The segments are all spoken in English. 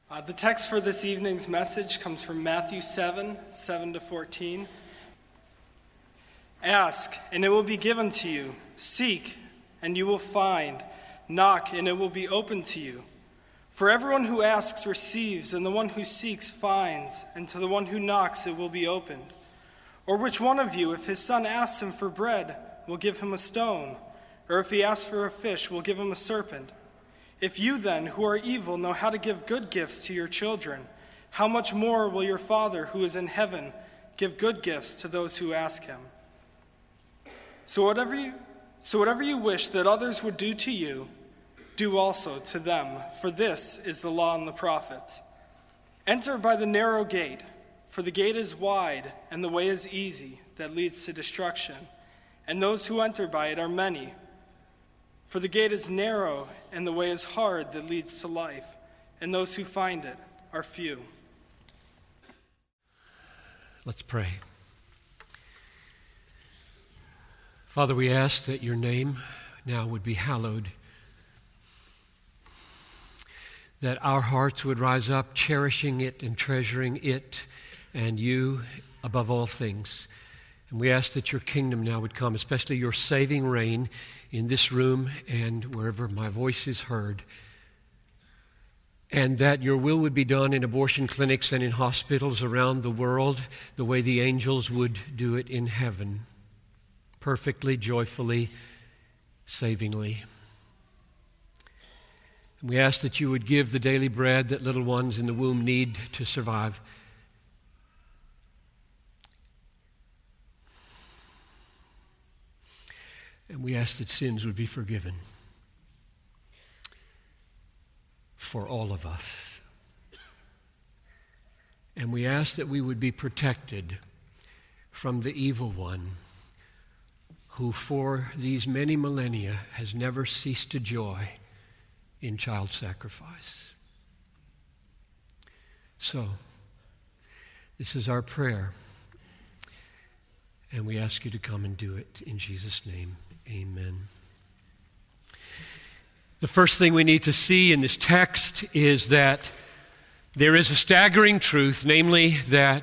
The text for this evening's message comes from Matthew 7:7-14. Ask, and it will be given to you. Seek, and you will find. Knock, and it will be opened to you. For everyone who asks receives, and the one who seeks finds, and to the one who knocks it will be opened. Or which one of you, if his son asks him for bread, will give him a stone? Or if he asks for a fish, will give him a serpent? If you then, who are evil, know how to give good gifts to your children, how much more will your Father who is in heaven give good gifts to those who ask him? So whatever you wish that others would do to you, do also to them, for this is the law and the prophets. Enter by the narrow gate, for the gate is wide and the way is easy that leads to destruction, and those who enter by it are many. For the gate is narrow and the way is hard that leads to life, and those who find it are few. Let's pray. Father, we ask that your name now would be hallowed, that our hearts would rise up cherishing it and treasuring it and you above all things. And we ask that your kingdom now would come, especially your saving reign in this room and wherever my voice is heard, and that your will would be done in abortion clinics and in hospitals around the world the way the angels would do it in heaven, perfectly, joyfully, savingly. And we ask that you would give the daily bread that little ones in the womb need to survive. And we ask that sins would be forgiven for all of us. And we ask that we would be protected from the evil one, who for these many millennia has never ceased to joy in child sacrifice. So, this is our prayer, and we ask you to come and do it in Jesus' name. Amen. The first thing we need to see in this text is that there is a staggering truth, namely that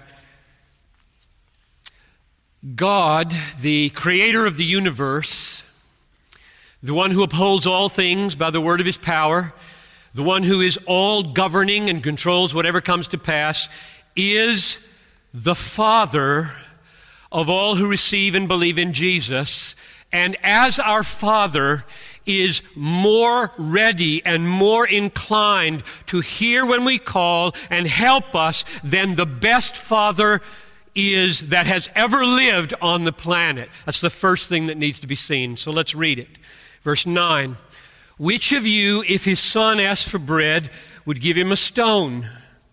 God, the creator of the universe, the one who upholds all things by the word of his power, the one who is all governing and controls whatever comes to pass, is the Father of all who receive and believe in Jesus. And as our Father is more ready and more inclined to hear when we call and help us than the best Father is that has ever lived on the planet. That's the first thing that needs to be seen. So let's read it. Verse 9, which of you, if his son asked for bread, would give him a stone?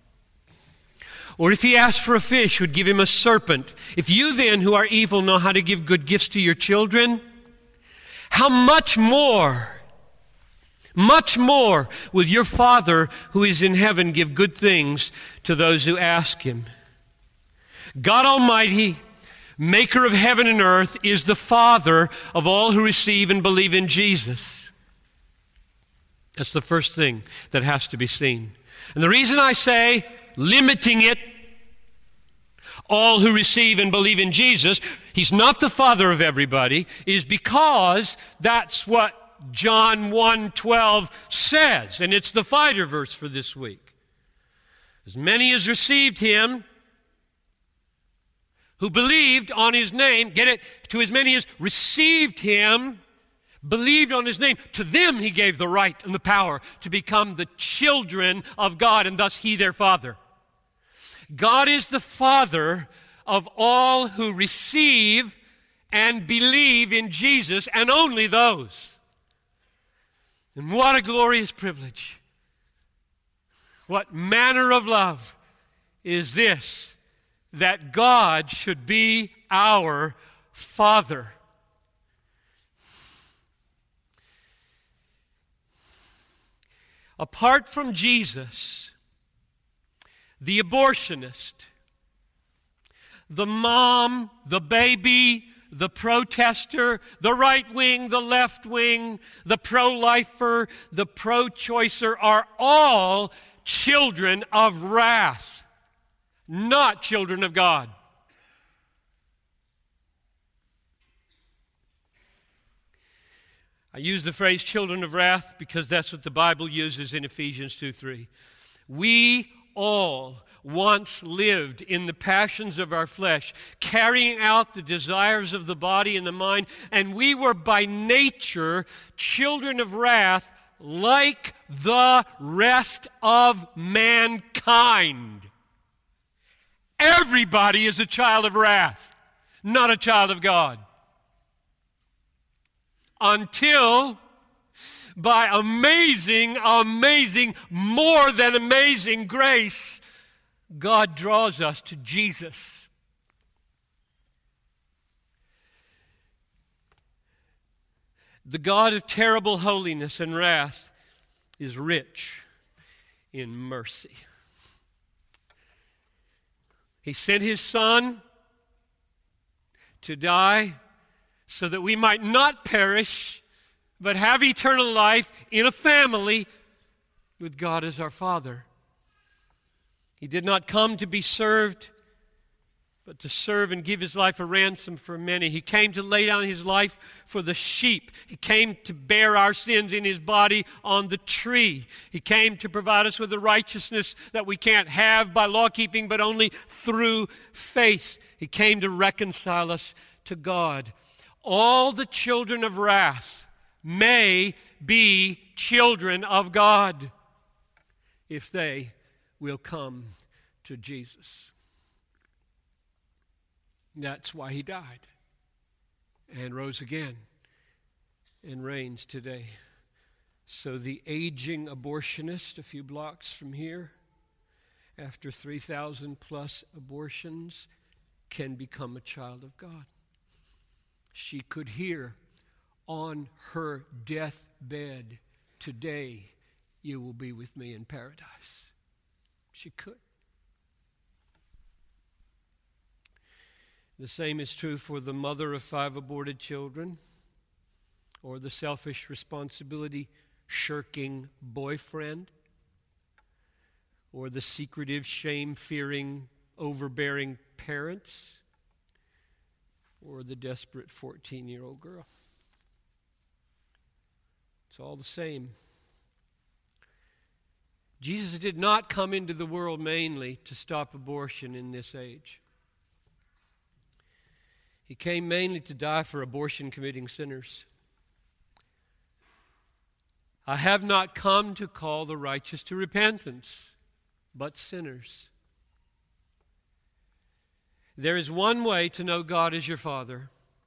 Or if he asked for a fish, would give him a serpent? If you then, who are evil, know how to give good gifts to your children, how much more will your Father who is in heaven give good things to those who ask him? God Almighty, maker of heaven and earth, is the Father of all who receive and believe in Jesus. That's the first thing that has to be seen. And the reason I say limiting it, all who receive and believe in Jesus, he's not the Father of everybody, is because that's what John 1:12 says. And it's the fighter verse for this week. As many as received him, who believed on his name, get it, to as many as received him, believed on his name, to them he gave the right and the power to become the children of God, and thus he their Father. God is the Father of all who receive and believe in Jesus, and only those. And what a glorious privilege. What manner of love is this, that God should be our Father. Apart from Jesus, the abortionist, the mom, the baby, the protester, the right wing, the left wing, the pro-lifer, the pro-choicer are all children of wrath, not children of God. I use the phrase children of wrath because that's what the Bible uses in Ephesians 2:3. We all once lived in the passions of our flesh, carrying out the desires of the body and the mind, and we were by nature children of wrath like the rest of mankind. Everybody is a child of wrath, not a child of God. Until, by amazing, more than amazing grace, God draws us to Jesus. The God of terrible holiness and wrath is rich in mercy. He sent His Son to die so that we might not perish, but have eternal life in a family with God as our Father. He did not come to be served, but to serve and give His life a ransom for many. He came to lay down His life for the sheep. He came to bear our sins in His body on the tree. He came to provide us with a righteousness that we can't have by law keeping, but only through faith. He came to reconcile us to God. All the children of wrath may be children of God if they will come to Jesus. That's why He died and rose again and reigns today. So the aging abortionist a few blocks from here, after 3,000 plus abortions, can become a child of God. She could hear on her deathbed, "Today you will be with me in paradise." She could. The same is true for the mother of 5 aborted children, or the selfish responsibility shirking boyfriend, or the secretive, shame-fearing, overbearing parents, or the desperate 14-year-old girl. It's all the same. Jesus did not come into the world mainly to stop abortion in this age. He came mainly to die for abortion-committing sinners. I have not come to call the righteous to repentance, but sinners. There is one way to know God as your Father,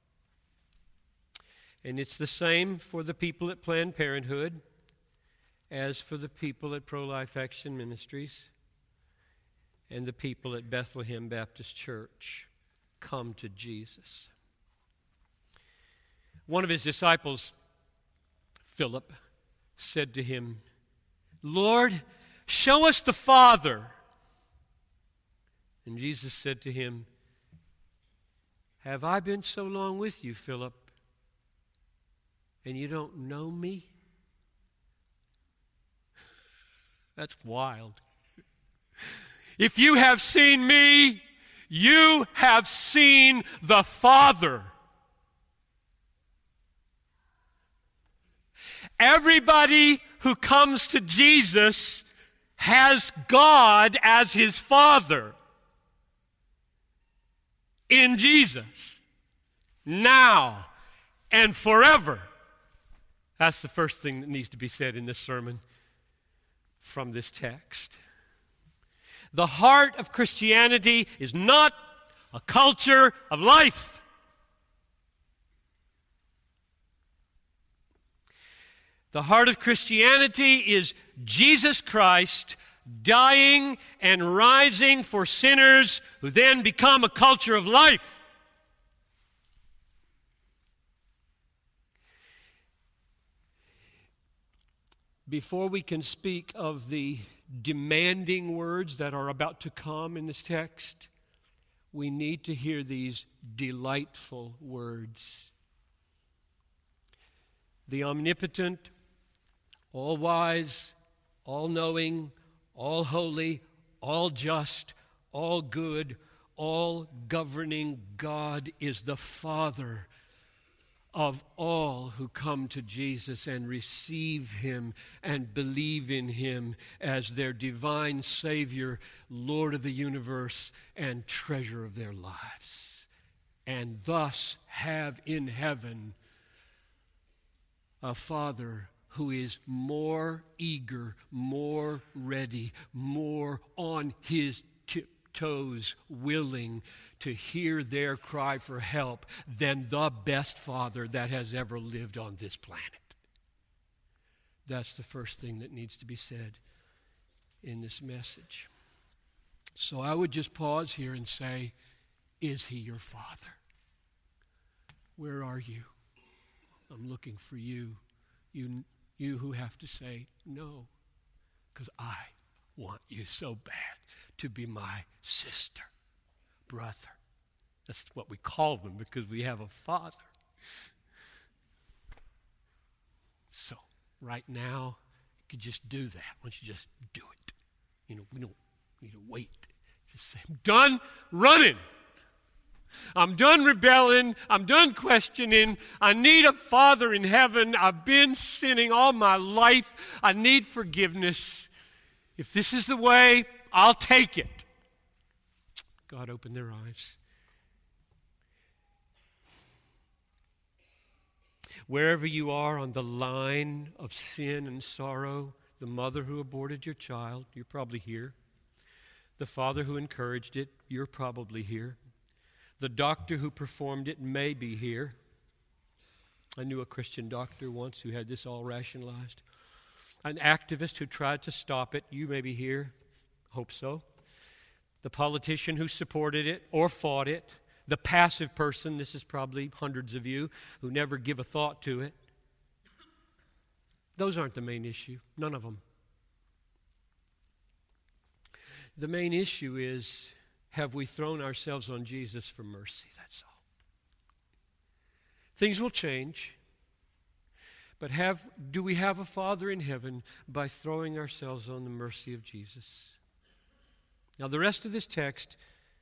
and it's the same for the people at Planned Parenthood as for the people at Pro-Life Action Ministries and the people at Bethlehem Baptist Church. Come to Jesus. One of His disciples, Philip, said to Him, "Lord, show us the Father." And Jesus said to him, "Have I been so long with you, Philip, and you don't know me?" That's wild. If you have seen me, you have seen the Father. Everybody who comes to Jesus has God as his Father in Jesus, now and forever. That's the first thing that needs to be said in this sermon from this text. The heart of Christianity is not a culture of life. The heart of Christianity is Jesus Christ dying and rising for sinners who then become a culture of life. Before we can speak of the demanding words that are about to come in this text, we need to hear these delightful words. The omnipotent, all-wise, all-knowing, all holy, all just, all good, all governing God is the Father of all who come to Jesus and receive him and believe in him as their divine Savior, Lord of the universe, and treasure of their lives. And thus have in heaven a Father who is more eager, more ready, more on his tiptoes, willing to hear their cry for help than the best father that has ever lived on this planet. That's the first thing that needs to be said in this message. So I would just pause here and say, is he your Father? Where are you? I'm looking for you. You who have to say no, because I want you so bad to be my sister, brother. That's what we call them because we have a Father. So, right now, you could just do that. Why don't you just do it? We don't need to wait. Just say, I'm done running. I'm done rebelling. I'm done questioning. I need a Father in heaven. I've been sinning all my life. I need forgiveness. If this is the way, I'll take it. God, open their eyes. Wherever you are on the line of sin and sorrow, the mother who aborted your child, you're probably here. The father who encouraged it, you're probably here. The doctor who performed it may be here. I knew a Christian doctor once who had this all rationalized. An activist who tried to stop it, you may be here. Hope so. The politician who supported it or fought it. The passive person, this is probably hundreds of you, who never give a thought to it. Those aren't the main issue. None of them. The main issue is, have we thrown ourselves on Jesus for mercy? That's all. Things will change, but do we have a Father in heaven by throwing ourselves on the mercy of Jesus? Now, the rest of this text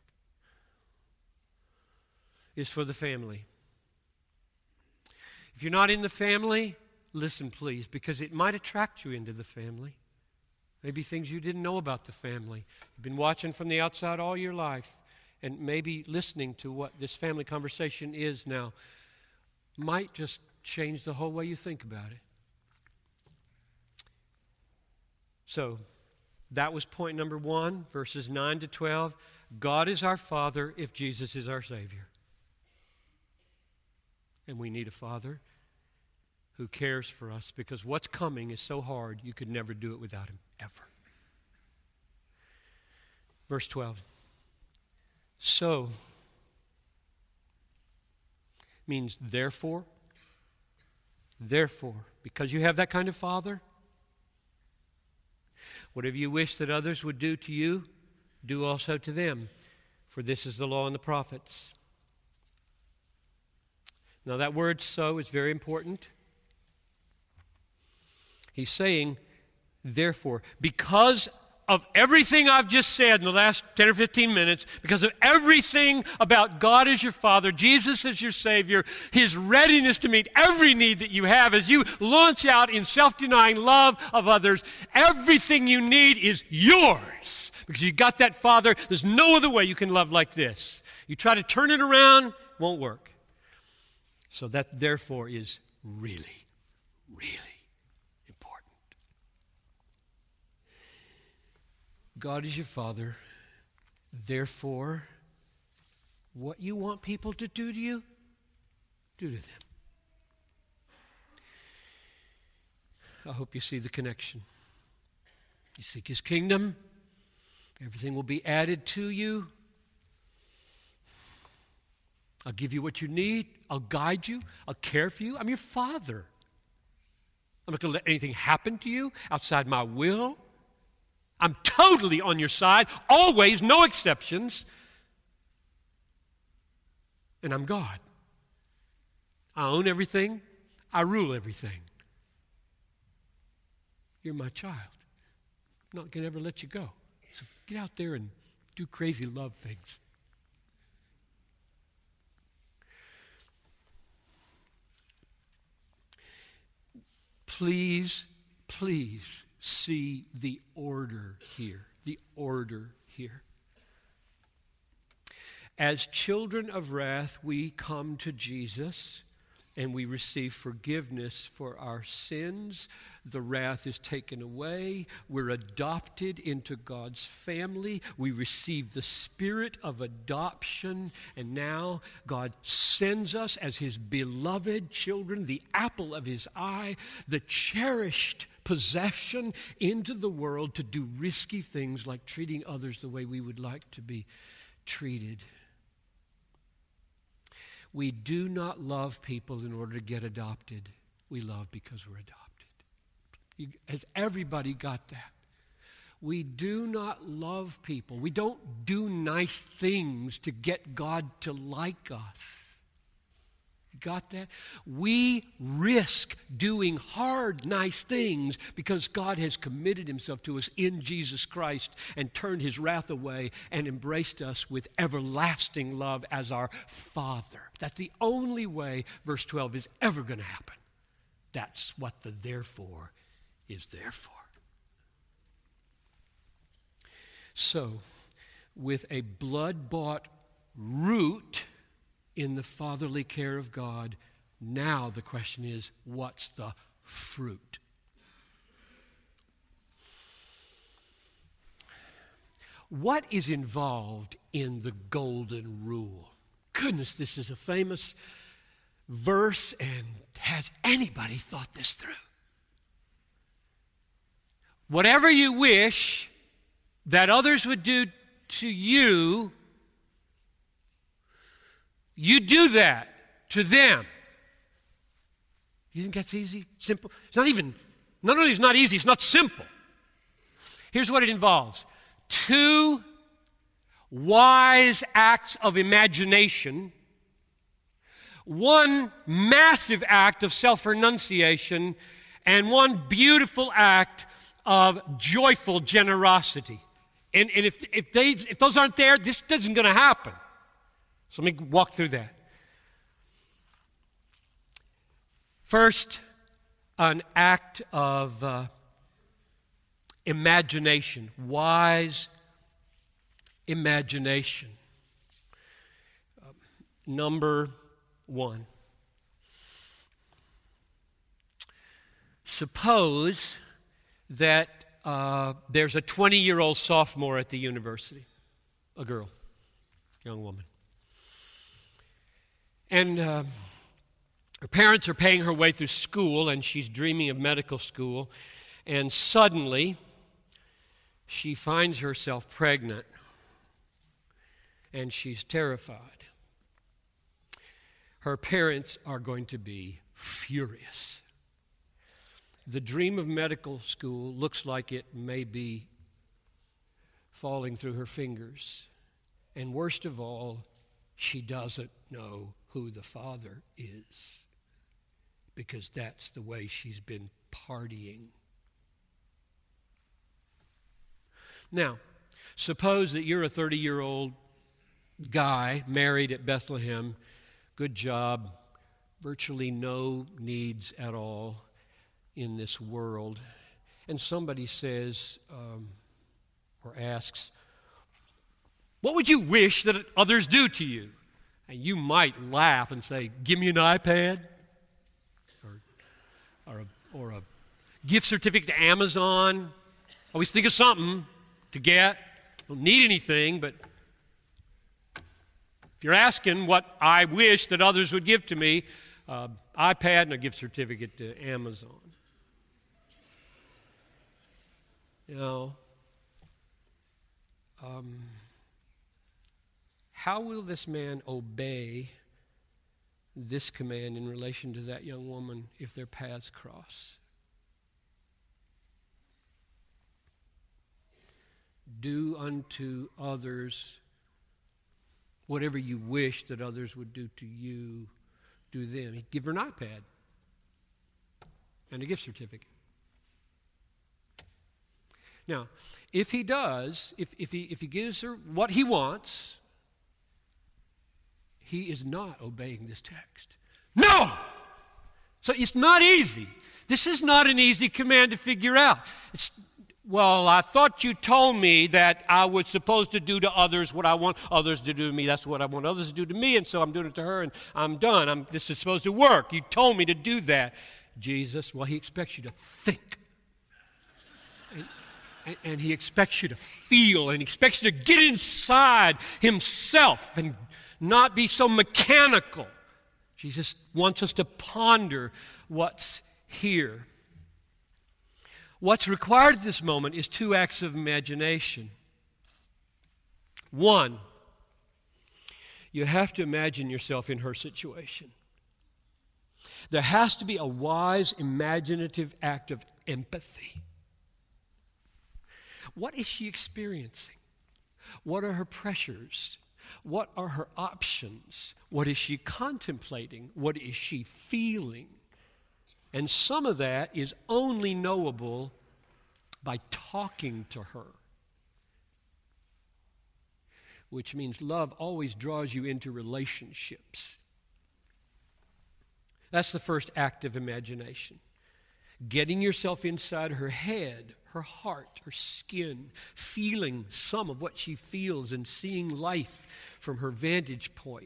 is for the family. If you're not in the family, listen, please, because it might attract you into the family. Maybe things you didn't know about the family. You've been watching from the outside all your life, and maybe listening to what this family conversation is now might just change the whole way you think about it. So, that was point number 1, verses 9 to 12. God is our Father if Jesus is our Savior. And we need a Father who cares for us, because what's coming is so hard you could never do it without him, ever. Verse 12. So means therefore, because you have that kind of Father, whatever you wish that others would do to you, do also to them, for this is the law and the prophets. Now that word so is very important. He's saying, therefore, because of everything I've just said in the last 10 or 15 minutes, because of everything about God as your Father, Jesus as your Savior, his readiness to meet every need that you have as you launch out in self-denying love of others, everything you need is yours. Because you got that Father, there's no other way you can love like this. You try to turn it around, won't work. So that therefore is really, really important. God is your Father. Therefore, what you want people to do to you, do to them. I hope you see the connection. You seek his kingdom, everything will be added to you. I'll give you what you need. I'll guide you. I'll care for you. I'm your Father. I'm not going to let anything happen to you outside my will. I'm totally on your side, always, no exceptions. And I'm God. I own everything. I rule everything. You're my child. not going to ever let you go. So get out there and do crazy love things. Please, please see the order here. The order here. As children of wrath, we come to Jesus and we receive forgiveness for our sins. The wrath is taken away. We're adopted into God's family. We receive the spirit of adoption. And now God sends us as his beloved children, the apple of his eye, the cherished possession into the world to do risky things like treating others the way we would like to be treated. We do not love people in order to get adopted. We love because we're adopted. Has everybody got that? We do not love people. We don't do nice things to get God to like us. You got that? We risk doing hard, nice things because God has committed himself to us in Jesus Christ and turned his wrath away and embraced us with everlasting love as our Father. That's the only way verse 12 is ever going to happen. That's what the therefore is there for. So, with a blood-bought root in the fatherly care of God, now the question is, what's the fruit? What is involved in the golden rule? Goodness, this is a famous verse, and has anybody thought this through? Whatever you wish that others would do to you, you do that to them. You think that's easy? Simple? It's not even, not only is it not easy, it's not simple. Here's what it involves. 2 wise acts of imagination, 1 massive act of self-renunciation, and 1 beautiful act of joyful generosity. And if those aren't there, this isn't going to happen. So let me walk through that. First, an act of imagination, wise imagination. Number 1. Suppose that there's a 20-year-old sophomore at the university, a girl, young woman. And her parents are paying her way through school, and she's dreaming of medical school. And suddenly, she finds herself pregnant, and she's terrified. Her parents are going to be furious. The dream of medical school looks like it may be falling through her fingers. And worst of all, she doesn't know who the father is, because that's the way she's been partying. Now, suppose that you're a 30-year-old guy married at Bethlehem, good job, virtually no needs at all in this world, and somebody says or asks, what would you wish that others do to you? And you might laugh and say, give me an iPad or a gift certificate to Amazon. Always think of something to get. Don't need anything, but if you're asking what I wish that others would give to me, iPad and a gift certificate to Amazon. You know, how will this man obey this command in relation to that young woman if their paths cross? Do unto others whatever you wish that others would do to you, do them. Give her an iPad and a gift certificate. Now, if he does, if he gives her what he wants, he is not obeying this text. No! So it's not easy. This is not an easy command to figure out. Well, I thought you told me that I was supposed to do to others what I want others to do to me. That's what I want others to do to me, and so I'm doing it to her, and I'm done. This is supposed to work. You told me to do that. Jesus, well, he expects you to think. And he expects you to feel, and he expects you to get inside himself and not be so mechanical. Jesus wants us to ponder what's here. What's required at this moment is 2 acts of imagination. 1, you have to imagine yourself in her situation. There has to be a wise, imaginative act of empathy. What is she experiencing? What are her pressures? What are her options? What is she contemplating? What is she feeling? And some of that is only knowable by talking to her. Which means love always draws you into relationships. That's the first act of imagination. Getting yourself inside her head, her heart, her skin, feeling some of what she feels and seeing life from her vantage point.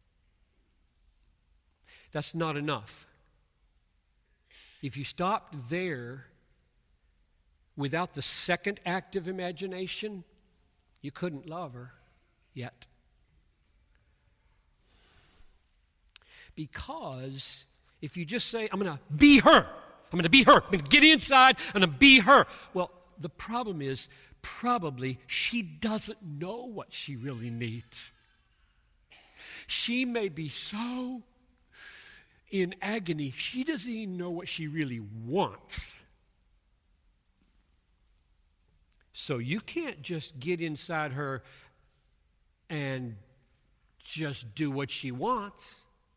That's not enough. If you stopped there without the second act of imagination, you couldn't love her yet. Because if you just say, I'm going to be her, I'm going to be her, I'm going to get inside, I'm going to be her. Well, the problem is probably she doesn't know what she really needs. She may be so in agony, she doesn't even know what she really wants. So you can't just get inside her and just do what she wants.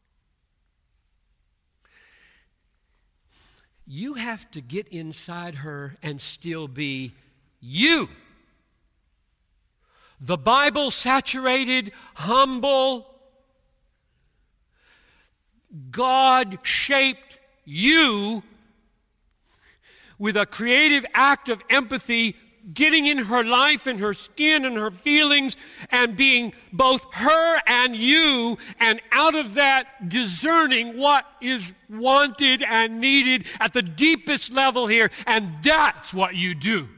You have to get inside her and still be you. The Bible-saturated, humble, God-shaped you with a creative act of empathy, getting in her life and her skin and her feelings and being both her and you, and out of that discerning what is wanted and needed at the deepest level here, and that's what you do.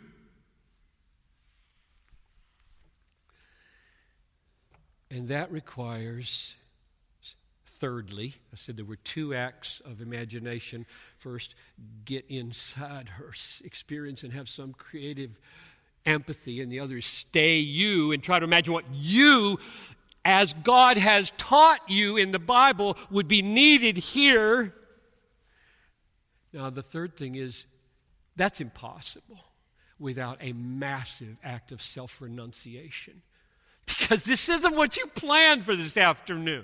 And that requires, thirdly, I said there were 2 acts of imagination. First, get inside her experience and have some creative empathy. And the other is stay you and try to imagine what you, as God has taught you in the Bible, would be needed here. Now, the third thing is that's impossible without a massive act of self-renunciation. Because this isn't what you planned for this afternoon.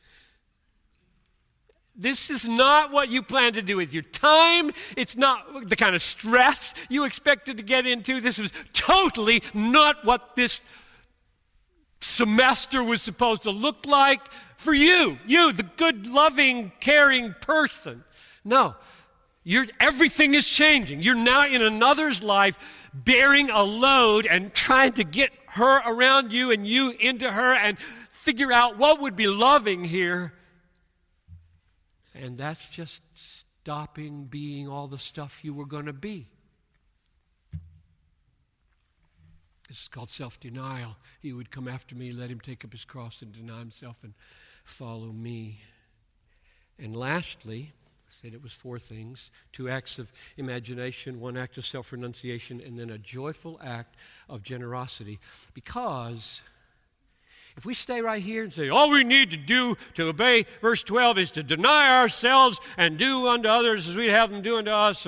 This is not what you plan to do with your time. It's not the kind of stress you expected to get into. This was totally not what this semester was supposed to look like for you. You, the good, loving, caring person. No, everything is changing. You're now in another's life bearing a load and trying to get her around you and you into her and figure out what would be loving here. And that's just stopping being all the stuff you were going to be. This is called self-denial. He would come after me, let him take up his cross and deny himself and follow me. And lastly, I said it was 4 things, 2 acts of imagination, 1 act of self-renunciation, and then a joyful act of generosity. Because if we stay right here and say, all we need to do to obey verse 12 is to deny ourselves and do unto others as we'd have them do unto us,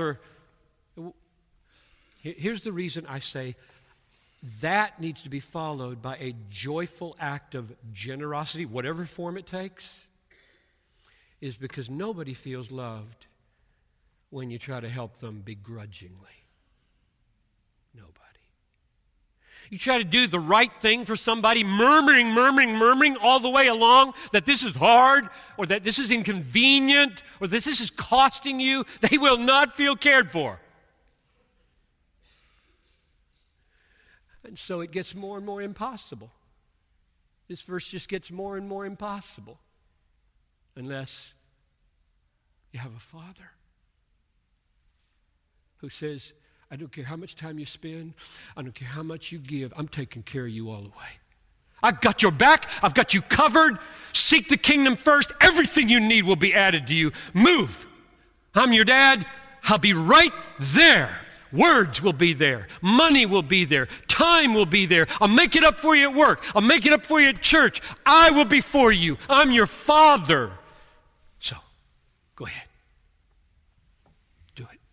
here's the reason I say that needs to be followed by a joyful act of generosity, whatever form it takes, is because nobody feels loved when you try to help them begrudgingly. Nobody. You try to do the right thing for somebody, murmuring all the way along that this is hard or that this is inconvenient or that this is costing you. They will not feel cared for. And so it gets more and more impossible. This verse just gets more and more impossible unless you have a Father who says, I don't care how much time you spend. I don't care how much you give. I'm taking care of you all the way. I've got your back. I've got you covered. Seek the kingdom first. Everything you need will be added to you. Move. I'm your dad. I'll be right there. Words will be there. Money will be there. Time will be there. I'll make it up for you at work. I'll make it up for you at church. I will be for you. I'm your Father. So, go ahead. Do it.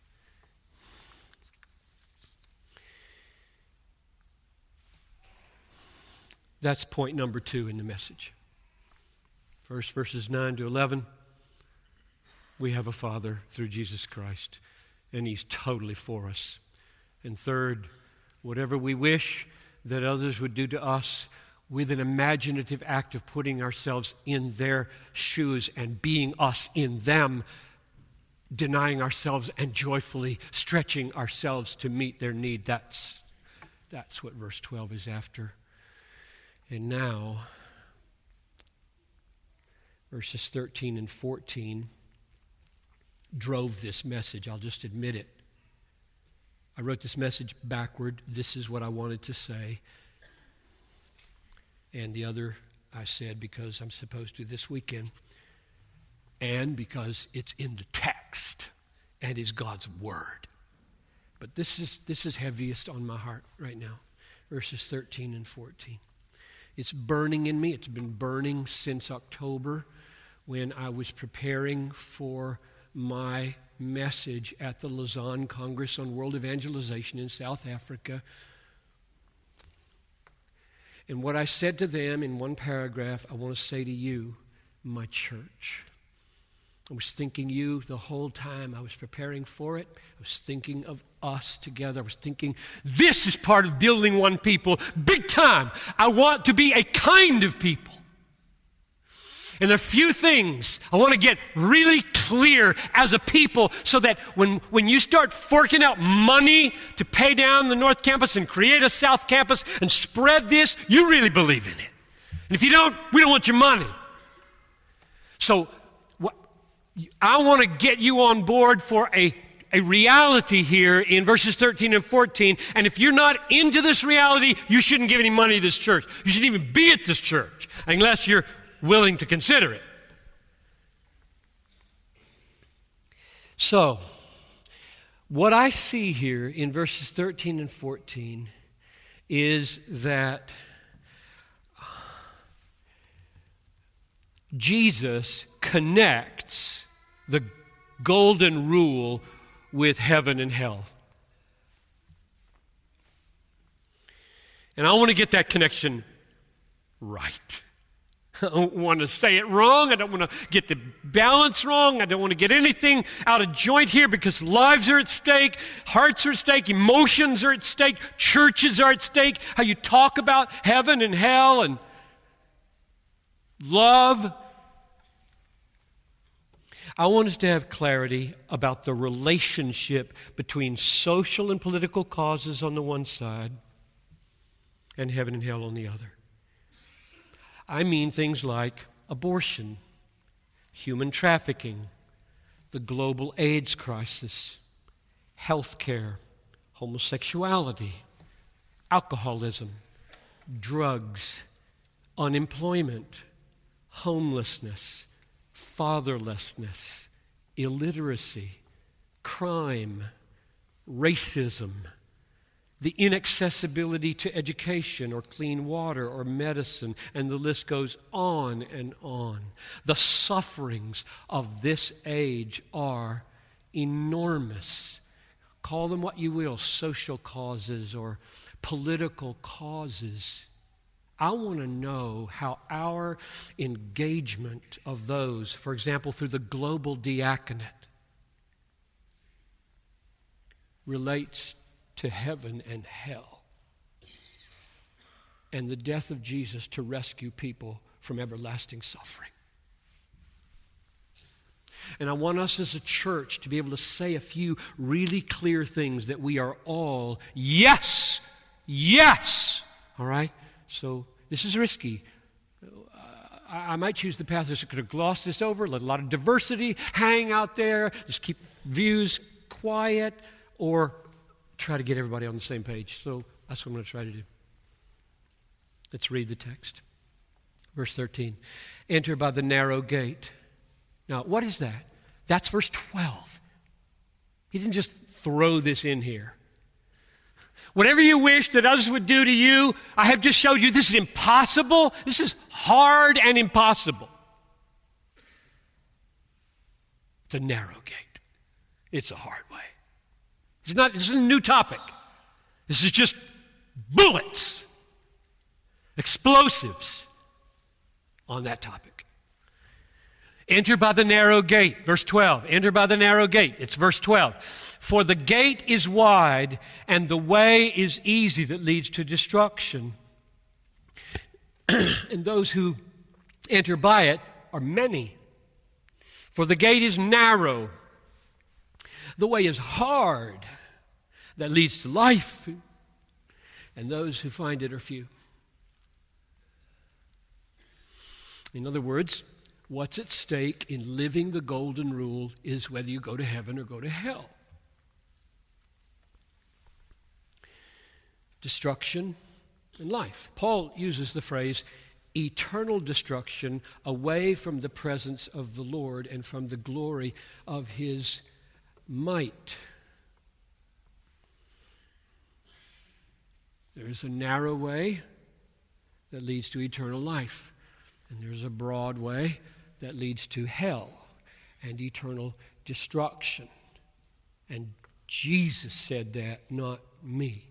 That's point number 2 in the message. First, verses 9 to 11. We have a Father through Jesus Christ, and He's totally for us. And third, whatever we wish that others would do to us, with an imaginative act of putting ourselves in their shoes and being us in them, denying ourselves and joyfully stretching ourselves to meet their need. That's what verse 12 is after. And now, verses 13 and 14 drove this message. I'll just admit it. I wrote this message backward. This is what I wanted to say. And the other I said because I'm supposed to this weekend, and because it's in the text and is God's word. But this is heaviest on my heart right now, verses 13 and 14. It's burning in me. It's been burning since October when I was preparing for my message at the Lausanne Congress on World Evangelization in South Africa. And what I said to them in one paragraph, I want to say to you, my church. I was thinking you the whole time I was preparing for it. I was thinking of us together. I was thinking, this is part of building one people, big time. I want to be a kind of people. And there are a few things I want to get really clear as a people so that when you start forking out money to pay down the North Campus and create a South Campus and spread this, you really believe in it. And if you don't, we don't want your money. So I want to get you on board for a reality here in verses 13 and 14. And if you're not into this reality, you shouldn't give any money to this church. You shouldn't even be at this church unless you're willing to consider it. So, what I see here in verses 13 and 14 is that Jesus connects the golden rule with heaven and hell. And I want to get that connection right. I don't want to say it wrong. I don't want to get the balance wrong. I don't want to get anything out of joint here because lives are at stake, hearts are at stake, emotions are at stake, churches are at stake, how you talk about heaven and hell and love. I want us to have clarity about the relationship between social and political causes on the one side and heaven and hell on the other. I mean things like abortion, human trafficking, the global AIDS crisis, health care, homosexuality, alcoholism, drugs, unemployment, homelessness, fatherlessness, illiteracy, crime, racism, the inaccessibility to education or clean water or medicine, and the list goes on and on. The sufferings of this age are enormous. Call them what you will, social causes or political causes. I want to know how our engagement of those, for example, through the global diaconate, relates to heaven and hell. and the death of Jesus to rescue people from everlasting suffering. And I want us as a church to be able to say a few really clear things that we are all, yes, yes. All right? So this is risky. I might choose the path that's going to gloss this over, let a lot of diversity hang out there, just keep views quiet, or try to get everybody on the same page. So that's what I'm going to try to do. Let's read the text. Verse 13. Enter by the narrow gate. Now, what is that? That's verse 12. He didn't just throw this in here. Whatever you wish that others would do to you, I have just showed you this is impossible. This is hard and impossible. It's a narrow gate. It's a hard way. This isn't a new topic. This is just bullets, explosives on that topic. Enter by the narrow gate, verse 12. Enter by the narrow gate, it's verse 12. For the gate is wide and the way is easy that leads to destruction. And those who enter by it are many. For the gate is narrow, the way is hard that leads to life, and those who find it are few. In other words, what's at stake in living the golden rule is whether you go to heaven or go to hell. Destruction and life. Paul uses the phrase eternal destruction away from the presence of the Lord and from the glory of his might. There is a narrow way that leads to eternal life, and there's a broad way that leads to hell and eternal destruction. And Jesus said that, not me.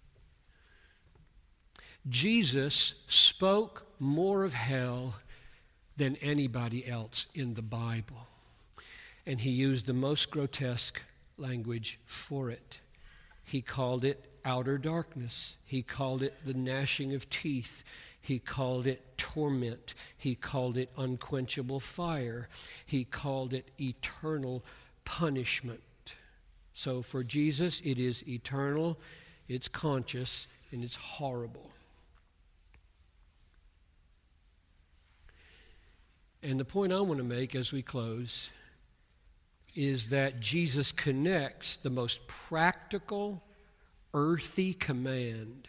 Jesus spoke more of hell than anybody else in the Bible. And he used the most grotesque language for it. He called it outer darkness. He called it the gnashing of teeth. He called it torment. He called it unquenchable fire. He called it eternal punishment. So for Jesus, it is eternal, it's conscious, and it's horrible. And the point I want to make as we close is that Jesus connects the most practical, earthy command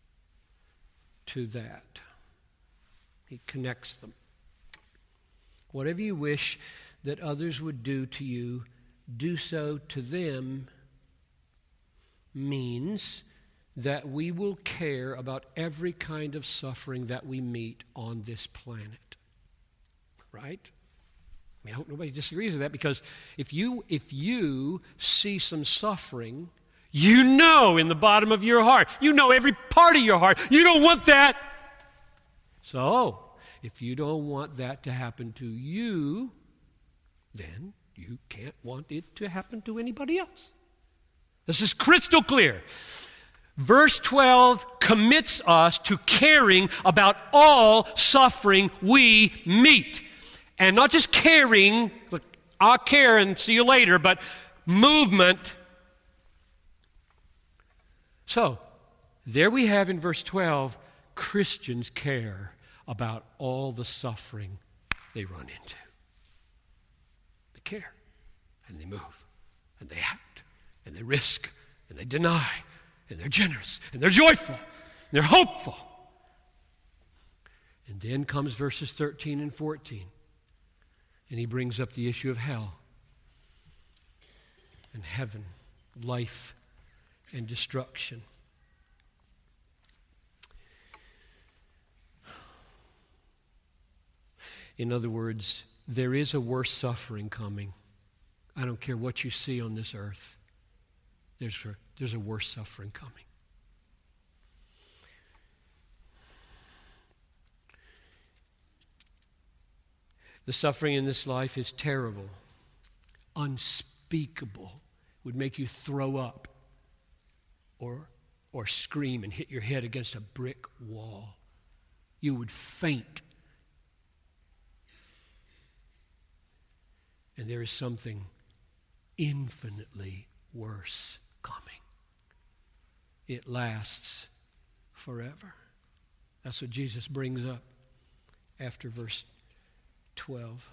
to that. He connects them. Whatever you wish that others would do to you, do so to them means that we will care about every kind of suffering that we meet on this planet. Right? I hope nobody disagrees with that, because if you see some suffering, you know in the bottom of your heart, you know every part of your heart, you don't want that. So, if you don't want that to happen to you, then you can't want it to happen to anybody else. This is crystal clear. Verse 12 commits us to caring about all suffering we meet. And not just caring, look, I'll care and see you later, but movement. So, there we have in verse 12, Christians care about all the suffering they run into. They care, and they move, and they act, and they risk, and they deny, and they're generous, and they're joyful, and they're hopeful. And then comes verses 13 and 14. And he brings up the issue of hell and heaven, life and destruction. In other words, there is a worse suffering coming. I don't care what you see on this earth. There's a worse suffering coming. The suffering in this life is terrible, unspeakable, would make you throw up or or scream and hit your head against a brick wall. You would faint. And there is something infinitely worse coming. It lasts forever. That's what Jesus brings up after verse 12.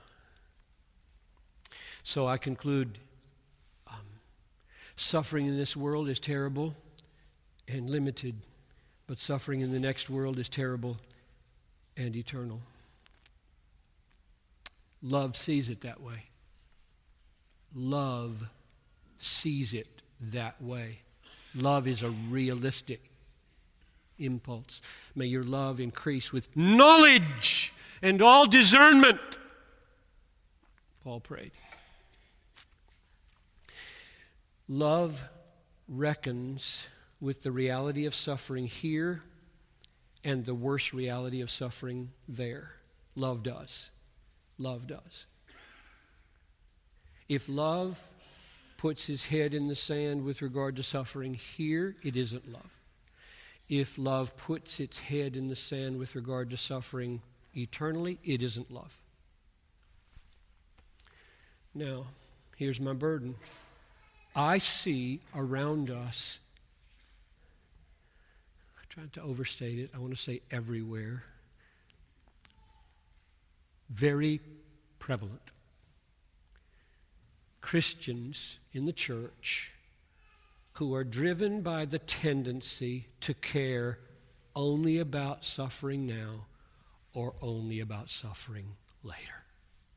So I conclude, suffering in this world is terrible and limited, but suffering in the next world is terrible and eternal. Love sees it that way. Love sees it that way. Love is a realistic impulse. May your love increase with knowledge and all discernment, Paul prayed. Love reckons with the reality of suffering here and the worst reality of suffering there. Love does. Love does. If love puts his head in the sand with regard to suffering here, it isn't love. If love puts its head in the sand with regard to suffering eternally, it isn't love. Now, here's my burden. I see around us, I'm trying to overstate it, I want to say everywhere, very prevalent Christians in the church who are driven by the tendency to care only about suffering now or only about suffering later.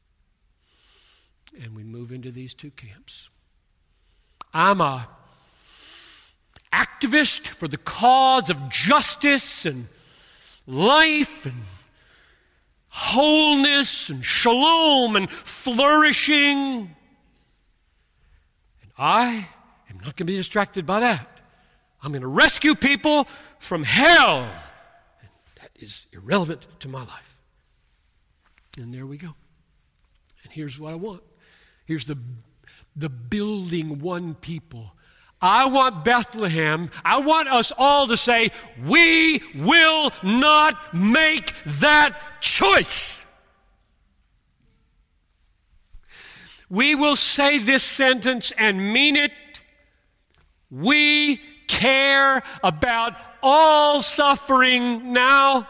And we move into these two camps. I'm a activist for the cause of justice and life and wholeness and shalom and flourishing. And I am not going to be distracted by that. I'm going to rescue people from hell. And that is irrelevant to my life. And there we go. And here's what I want. Here's the building one people. I want Bethlehem, I want us all to say, we will not make that choice. We will say this sentence and mean it. We care about all suffering now,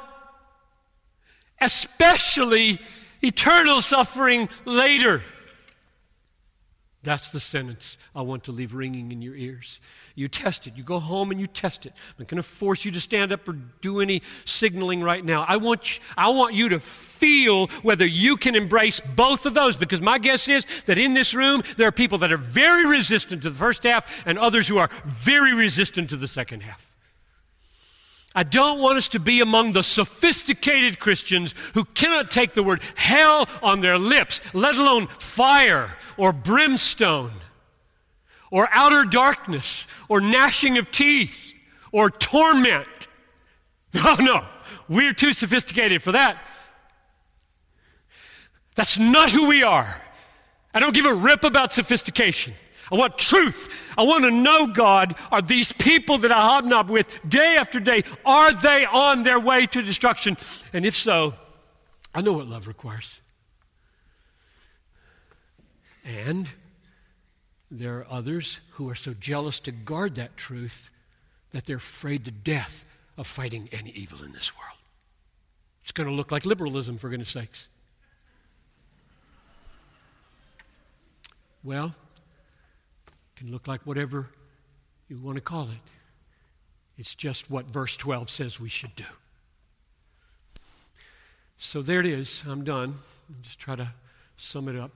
especially eternal suffering later. That's the sentence I want to leave ringing in your ears. You test it. You go home and you test it. I'm not going to force you to stand up or do any signaling right now. I want you to feel whether you can embrace both of those, because my guess is that in this room there are people that are very resistant to the first half and others who are very resistant to the second half. I don't want us to be among the sophisticated Christians who cannot take the word hell on their lips, let alone fire or brimstone or outer darkness or gnashing of teeth or torment. No, we're too sophisticated for that. That's not who we are. I don't give a rip about sophistication. I want truth. I want to know, God, are these people that I hobnob with day after day, are they on their way to destruction? And if so, I know what love requires. And there are others who are so jealous to guard that truth that they're afraid to death of fighting any evil in this world. It's going to look like liberalism, for goodness sakes. Well, can look like whatever you want to call it. It's just what verse 12 says we should do. So there it is. I'm done. I'll just try to sum it up.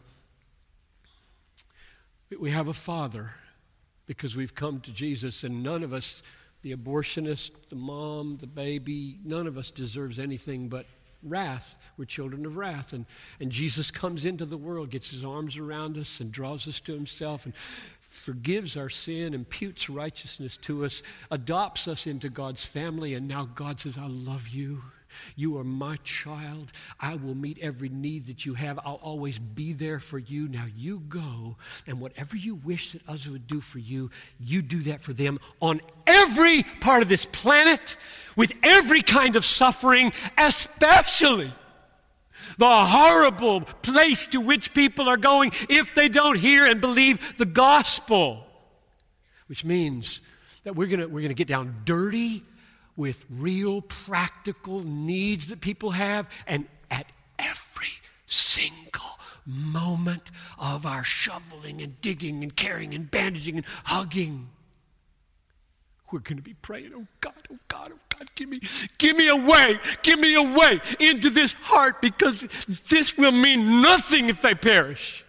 We have a Father because we've come to Jesus, and none of us, the abortionist, the mom, the baby, none of us deserves anything but wrath. We're children of wrath. And Jesus comes into the world, gets his arms around us and draws us to himself and forgives our sin, imputes righteousness to us, adopts us into God's family, and now God says, I love you. You are my child. I will meet every need that you have. I'll always be there for you. Now you go, and whatever you wish that others would do for you, you do that for them on every part of this planet, with every kind of suffering, especially the horrible place to which people are going if they don't hear and believe the gospel. Which means that we're gonna get down dirty with real practical needs that people have, and at every single moment of our shoveling and digging and carrying and bandaging and hugging, we're going to be praying, oh God, oh God, oh God, give me a way into this heart, because this will mean nothing if they perish.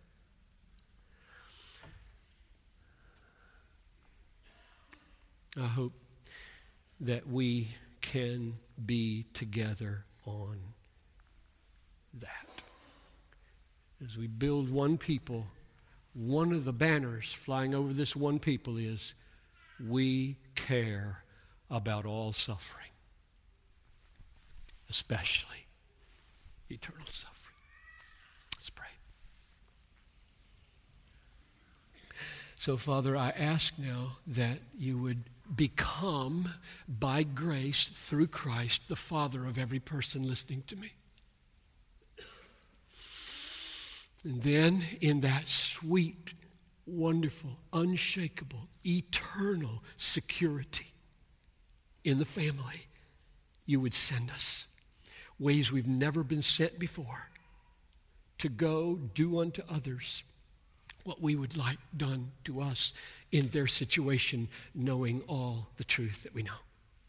I hope that we can be together on that. As we build one people, one of the banners flying over this one people is, we care about all suffering, especially eternal suffering. Let's pray. So, Father, I ask now that you would become, by grace, through Christ, the Father of every person listening to me. And then in that sweet, wonderful, unshakable, eternal security in the family, you would send us ways we've never been sent before to go do unto others what we would like done to us in their situation, knowing all the truth that we know.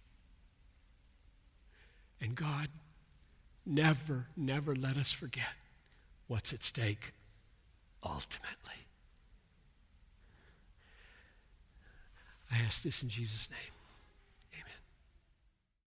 And God, never, never let us forget what's at stake ultimately. I ask this in Jesus' name.